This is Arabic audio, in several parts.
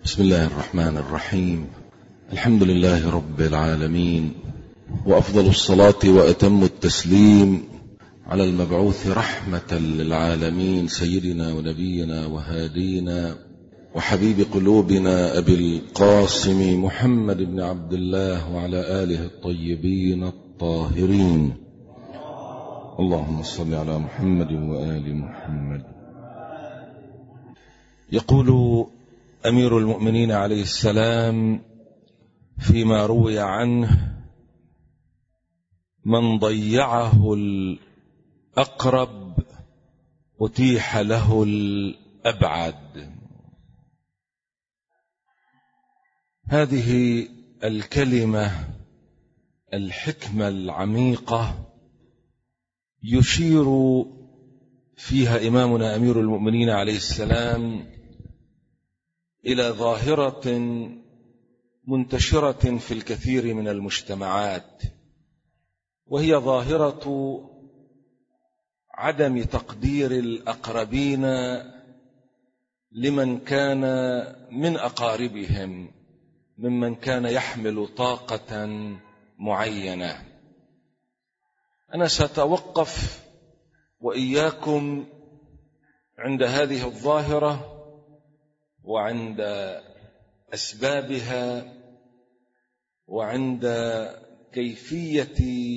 بسم الله الرحمن الرحيم. الحمد لله رب العالمين، وأفضل الصلاة وأتم التسليم على المبعوث رحمة للعالمين سيدنا ونبينا وهادينا وحبيب قلوبنا أبي القاسم محمد بن عبد الله وعلى آله الطيبين الطاهرين. اللهم صل على محمد وآل محمد. يقول أمير المؤمنين عليه السلام فيما روي عنه: من ضيعه الأقرب أتيح له الأبعد. هذه الكلمة الحكمة العميقة يشير فيها إمامنا أمير المؤمنين عليه السلام إلى ظاهرة منتشرة في الكثير من المجتمعات، وهي ظاهرة عدم تقدير الأقربين لمن كان من أقاربهم ممن كان يحمل طاقة معينة. أنا سأتوقف وإياكم عند هذه الظاهرة وعند أسبابها وعند كيفية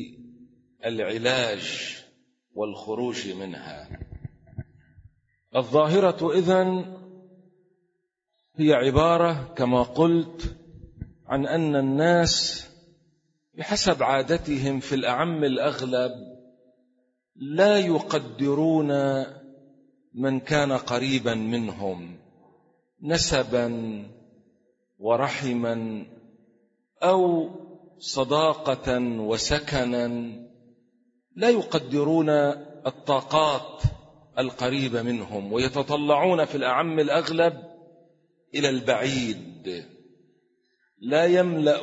العلاج والخروج منها. الظاهرة إذن هي عبارة كما قلت عن أن الناس بحسب عادتهم في الأعم الأغلب لا يقدرون من كان قريبا منهم نسبا ورحما أو صداقة وسكنا، لا يقدرون الطاقات القريبة منهم، ويتطلعون في الأعم الأغلب إلى البعيد. لا يملأ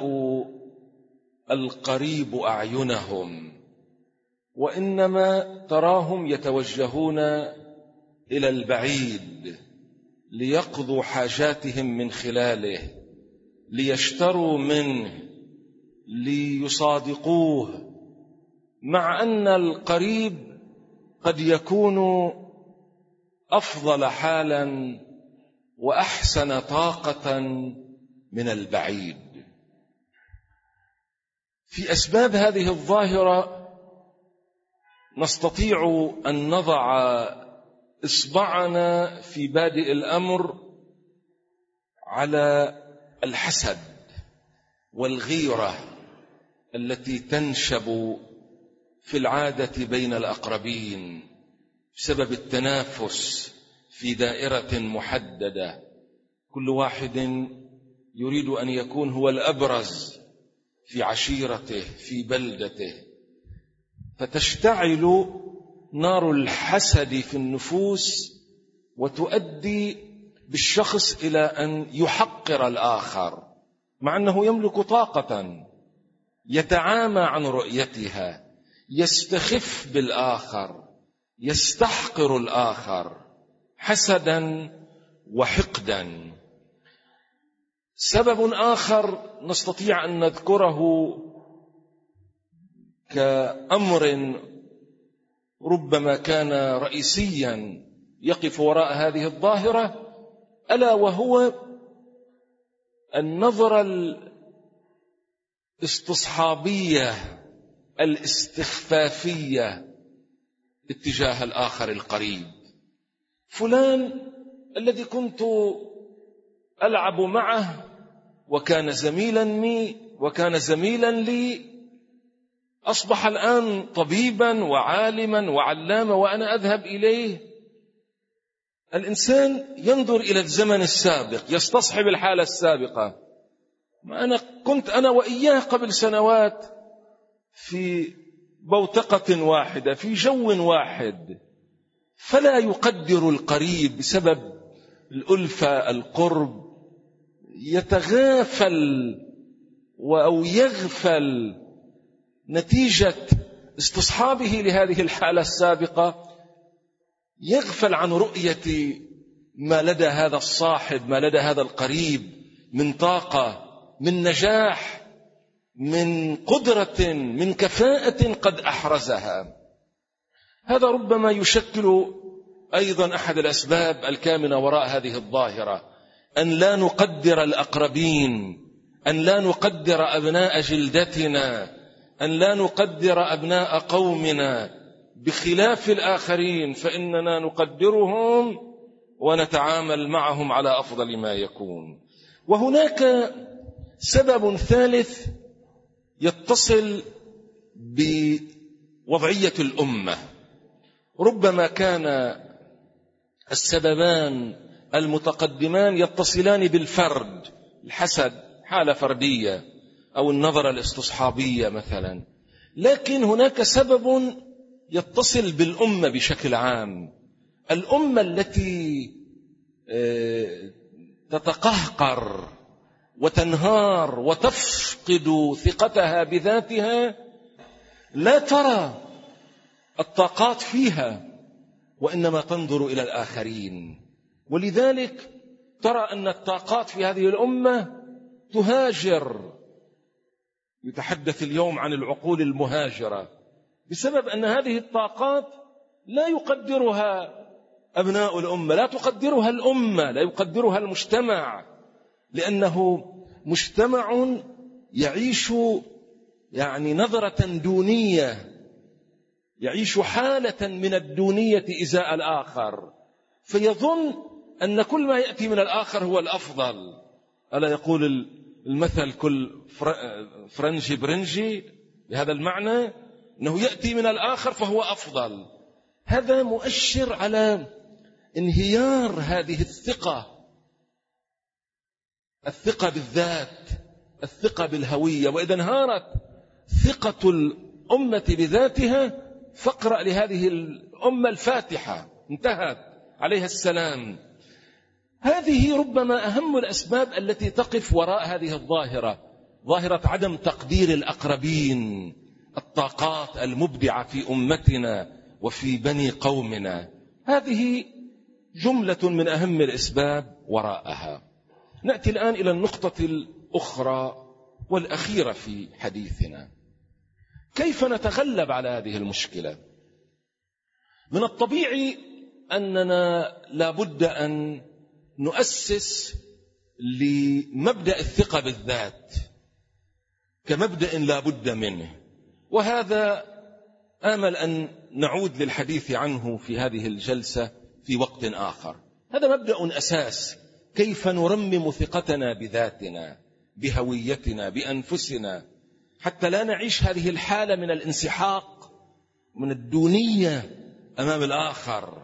القريب أعينهم، وإنما تراهم يتوجهون إلى البعيد ليقضوا حاجاتهم من خلاله، ليشتروا منه، ليصادقوه، مع أن القريب قد يكون أفضل حالا وأحسن طاقة من البعيد. في أسباب هذه الظاهرة نستطيع أن نضع إصبعنا في بادئ الأمر على الحسد والغيرة التي تنشب في العادة بين الأقربين بسبب التنافس في دائرة محددة. كل واحد يريد أن يكون هو الأبرز في عشيرته في بلدته، فتشتعل نار الحسد في النفوس وتؤدي بالشخص إلى أن يحقر الآخر، مع أنه يملك طاقة يتعامى عن رؤيتها، يستخف بالآخر، يستحقر الآخر حسدا وحقدا. سبب آخر نستطيع أن نذكره كأمر ربما كان رئيسيا يقف وراء هذه الظاهرة، ألا وهو النظرة الاستصحابية الاستخفافية اتجاه الآخر القريب. فلان الذي كنت ألعب معه وكان زميلا لي أصبح الآن طبيبا وعالما وعلاما وأنا أذهب إليه. الإنسان ينظر إلى الزمن السابق، يستصحب الحالة السابقة. ما كنت أنا وإياه قبل سنوات في بوتقة واحدة في جو واحد، فلا يقدر القريب بسبب الألفة القرب، يتغافل أو يغفل نتيجة استصحابه لهذه الحالة السابقة، يغفل عن رؤية ما لدى هذا الصاحب، ما لدى هذا القريب من طاقة، من نجاح، من قدرة، من كفاءة قد أحرزها. هذا ربما يشكل أيضا أحد الأسباب الكامنة وراء هذه الظاهرة، أن لا نقدر الأقربين، أن لا نقدر أبناء جلدتنا، أن لا نقدر أبناء قومنا بخلاف الآخرين، فإننا نقدرهم ونتعامل معهم على أفضل ما يكون. وهناك سبب ثالث يتصل بوضعية الأمة. ربما كان السببان المتقدمان يتصلان بالفرد، الحسد، حالة فردية، أو النظرة الاستصحابية مثلا، لكن هناك سبب يتصل بالأمة بشكل عام. الأمة التي تتقهقر وتنهار وتفقد ثقتها بذاتها لا ترى الطاقات فيها، وإنما تنظر إلى الآخرين، ولذلك ترى أن الطاقات في هذه الأمة تهاجر. يتحدث اليوم عن العقول المهاجرة بسبب أن هذه الطاقات لا يقدرها أبناء الأمة، لا تقدرها الأمة، لا يقدرها المجتمع، لأنه مجتمع يعيش نظرة دونية، يعيش حالة من الدونية إزاء الآخر، فيظن أن كل ما يأتي من الآخر هو الأفضل. ألا يقول المثل كل فرنجي برنجي، بهذا المعنى أنه يأتي من الآخر فهو أفضل. هذا مؤشر على انهيار هذه الثقة بالذات، الثقة بالهوية. وإذا انهارت ثقة الأمة بذاتها فاقرأ لهذه الأمة الفاتحة، انتهت عليها السلام. هذه ربما أهم الأسباب التي تقف وراء هذه الظاهرة، ظاهرة عدم تقدير الأقربين، الطاقات المبدعة في أمتنا وفي بني قومنا. هذه جملة من أهم الأسباب وراءها. نأتي الآن إلى النقطة الأخرى والأخيرة في حديثنا: كيف نتغلب على هذه المشكلة؟ من الطبيعي أننا لابد أن نؤسس لمبدأ الثقة بالذات كمبدأ لابد منه، وهذا آمل أن نعود للحديث عنه في هذه الجلسة في وقت آخر. هذا مبدأ أساس، كيف نرمم ثقتنا بذاتنا، بهويتنا، بأنفسنا، حتى لا نعيش هذه الحالة من الانسحاق، من الدونية أمام الآخر.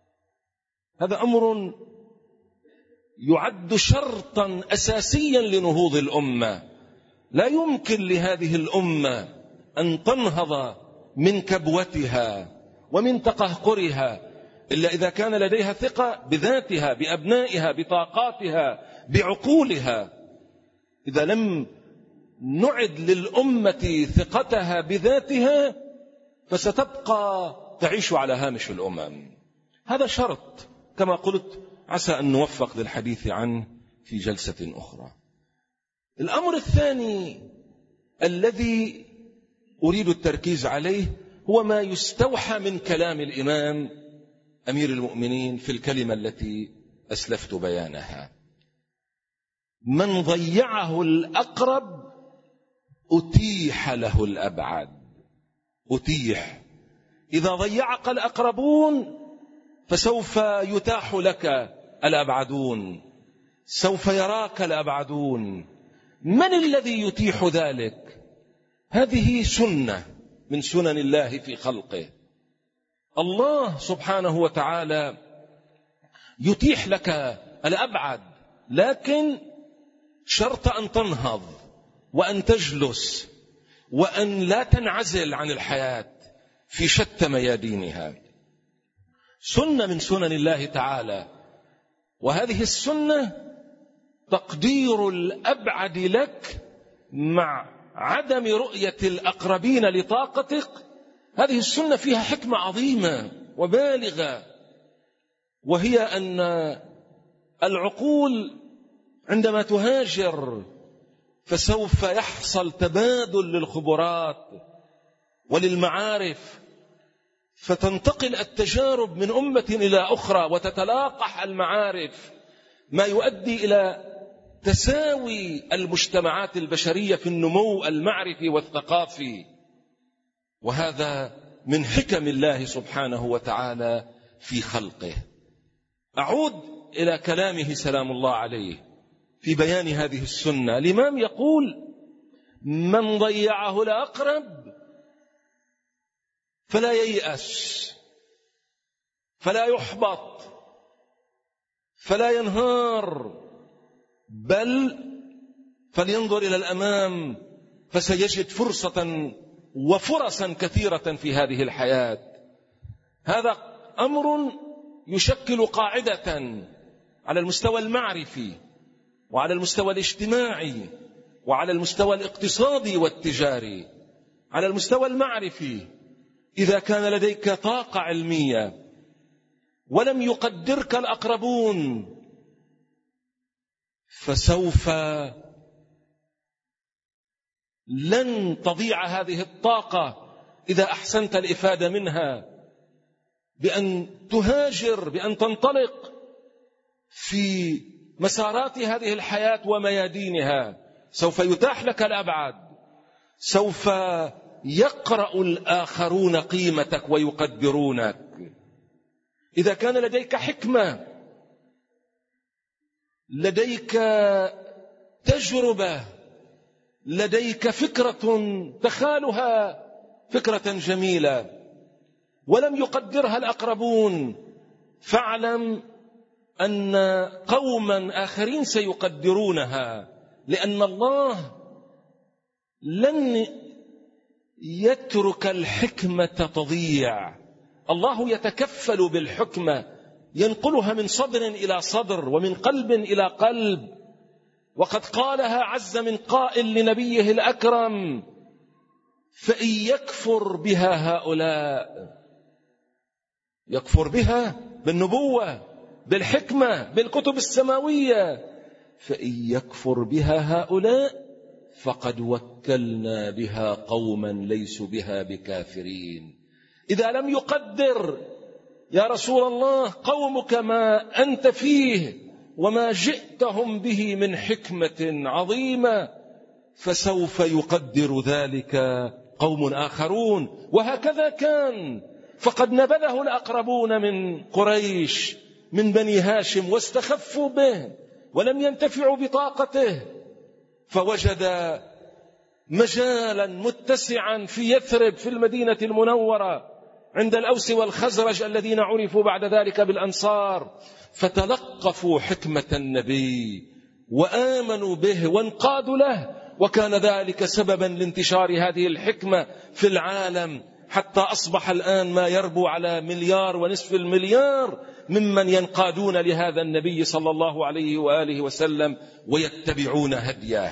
هذا أمر يعد شرطا أساسيا لنهوض الأمة. لا يمكن لهذه الأمة أن تنهض من كبوتها ومن تقهقرها إلا إذا كان لديها ثقة بذاتها، بأبنائها، بطاقاتها، بعقولها. إذا لم نعد للأمة ثقتها بذاتها فستبقى تعيش على هامش الأمم. هذا شرط كما قلت، عسى أن نوفق للحديث عنه في جلسة أخرى. الأمر الثاني الذي أريد التركيز عليه هو ما يستوحى من كلام الإمام أمير المؤمنين في الكلمة التي أسلفت بيانها: من ضيعه الأقرب أتيح له الأبعد. أتيح، إذا ضيعك الأقربون فسوف يتاح لك الأبعدون، سوف يراك الأبعدون. من الذي يتيح ذلك؟ هذه سنة من سنن الله في خلقه. الله سبحانه وتعالى يتيح لك الأبعد، لكن شرط أن تنهض وأن تجلس وأن لا تنعزل عن الحياة في شتى ميادينها. سنة من سنن الله تعالى، وهذه السنة تقدير الأبعد لك مع عدم رؤية الأقربين لطاقتك. هذه السنة فيها حكمة عظيمة وبالغة، وهي أن العقول عندما تهاجر فسوف يحصل تبادل للخبرات وللمعارف، فتنتقل التجارب من أمة إلى أخرى وتتلاقح المعارف، ما يؤدي إلى تساوي المجتمعات البشرية في النمو المعرفي والثقافي. وهذا من حكم الله سبحانه وتعالى في خلقه. أعود إلى كلامه سلام الله عليه في بيان هذه السنة. الإمام يقول: من ضيعه الأقرب فلا ييأس، فلا يحبط، فلا ينهار، بل فلينظر إلى الأمام فسيجد فرصة وفرصا كثيرة في هذه الحياة. هذا أمر يشكل قاعدة على المستوى المعرفي وعلى المستوى الاجتماعي وعلى المستوى الاقتصادي والتجاري. على المستوى المعرفي، إذا كان لديك طاقة علمية ولم يقدرك الأقربون فسوف لن تضيع هذه الطاقة إذا أحسنت الإفادة منها بأن تهاجر، بأن تنطلق في مسارات هذه الحياة وميادينها. سوف يتاح لك الأبعاد، سوف يقرأ الآخرون قيمتك ويقدرونك. إذا كان لديك حكمة، لديك تجربة، لديك فكرة تخالها فكرة جميلة ولم يقدرها الأقربون، فاعلم أن قوما آخرين سيقدرونها، لأن الله لن يترك الحكمة تضيع. الله يتكفل بالحكمة، ينقلها من صدر إلى صدر ومن قلب إلى قلب. وقد قالها عز من قائل لنبيه الأكرم: فإن يكفر بها هؤلاء، يكفر بها بالنبوة، بالحكمة، بالكتب السماوية، فإن يكفر بها هؤلاء فقد وكلنا بها قوما ليسوا بها بكافرين. إذا لم يقدر يا رسول الله قومك ما أنت فيه وما جئتهم به من حكمة عظيمة، فسوف يقدر ذلك قوم آخرون. وهكذا كان، فقد نبذه الأقربون من قريش، من بني هاشم، واستخفوا به ولم ينتفعوا بطاقته، فوجد مجالا متسعا في يثرب في المدينة المنورة عند الأوس والخزرج الذين عرفوا بعد ذلك بالأنصار، فتلقفوا حكمة النبي وآمنوا به وانقادوا له، وكان ذلك سببا لانتشار هذه الحكمة في العالم، حتى أصبح الآن ما يربو على 1.5 مليار ممن ينقادون لهذا النبي صلى الله عليه وآله وسلم ويتبعون هديه.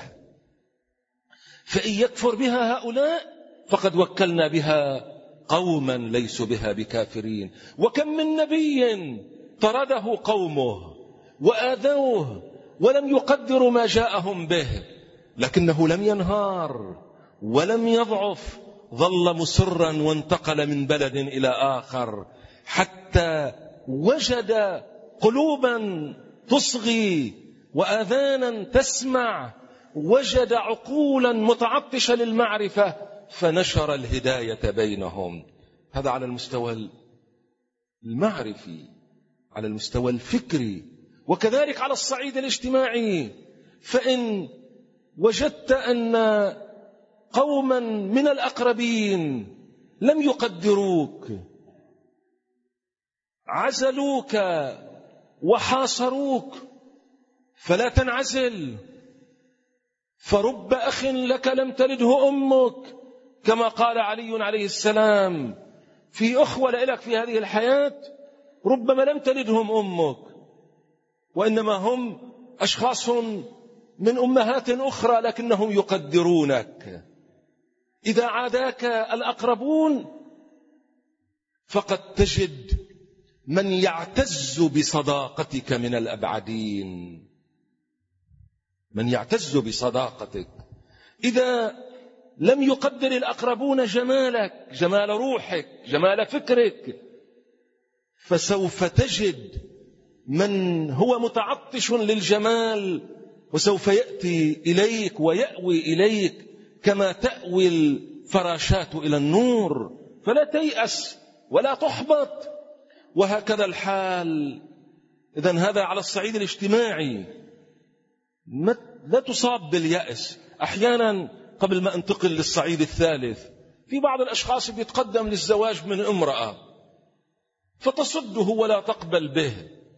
فإن يكفر بها هؤلاء فقد وكلنا بها قوما ليسوا بها بكافرين. وكم من نبي طرده قومه وآذوه ولم يقدروا ما جاءهم به، لكنه لم ينهار ولم يضعف، ظل مصرا وانتقل من بلد إلى آخر حتى وجد قلوبا تصغي وآذانا تسمع، وجد عقولا متعطشة للمعرفة فنشر الهداية بينهم. هذا على المستوى المعرفي، على المستوى الفكري، وكذلك على الصعيد الاجتماعي. فإن وجدت أن قوما من الأقربين لم يقدروك، عزلوك وحاصروك، فلا تنعزل، فرب أخ لك لم تلده أمك، كما قال علي عليه السلام: في أخوة لك في هذه الحياة ربما لم تلدهم أمك، وإنما هم أشخاص من أمهات أخرى لكنهم يقدرونك. إذا عاداك الأقربون فقد تجد من يعتز بصداقتك من الأبعدين، من يعتز بصداقتك. إذا لم يقدر الأقربون جمالك، جمال روحك، جمال فكرك، فسوف تجد من هو متعطش للجمال وسوف يأتي إليك ويأوي إليك كما تأوي الفراشات إلى النور. فلا تيأس ولا تحبط. وهكذا الحال. إذن هذا على الصعيد الاجتماعي. لا تصاب باليأس. أحيانا قبل ما أنتقل للصعيد الثالث، في بعض الأشخاص بيتقدم للزواج من امرأة فتصده ولا تقبل به،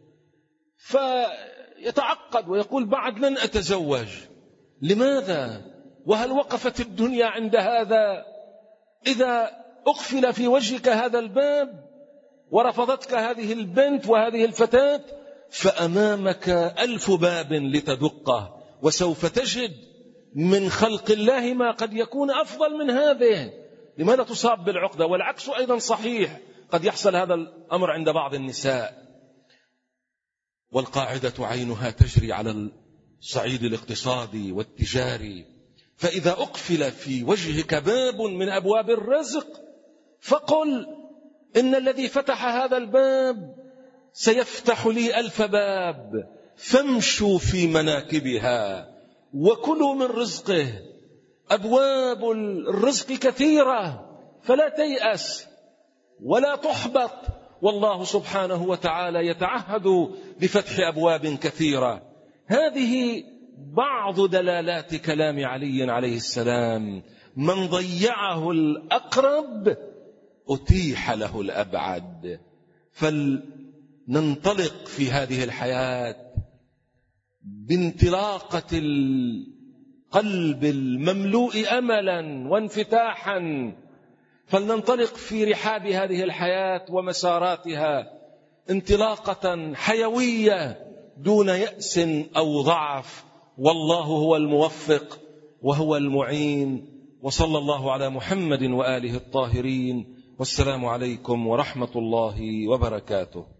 فيتعقد ويقول بعد لن أتزوج. لماذا؟ وهل وقفت الدنيا عند هذا؟ إذا أقفل في وجهك هذا الباب ورفضتك هذه البنت وهذه الفتاة، فأمامك 1000 باب لتدقه، وسوف تجد من خلق الله ما قد يكون أفضل من هذه. لماذا تصاب بالعقدة؟ والعكس أيضا صحيح، قد يحصل هذا الأمر عند بعض النساء. والقاعدة عينها تجري على الصعيد الاقتصادي والتجاري. فإذا أقفل في وجهك باب من أبواب الرزق فقل إن الذي فتح هذا الباب سيفتح لي 1000 باب، فامشوا في مناكبها وكلوا من رزقه. أبواب الرزق كثيرة، فلا تيأس ولا تحبط. والله سبحانه وتعالى يتعهد بفتح أبواب كثيرة. هذه بعض دلالات كلام علي عليه السلام: من ضيعه الأقرب أتيح له الأبعد. فلننطلق في هذه الحياة بانطلاقة القلب المملوء أملا وانفتاحا. فلننطلق في رحاب هذه الحياة ومساراتها انطلاقة حيوية دون يأس أو ضعف. والله هو الموفق وهو المعين. وصلى الله على محمد وآله الطاهرين. والسلام عليكم ورحمة الله وبركاته.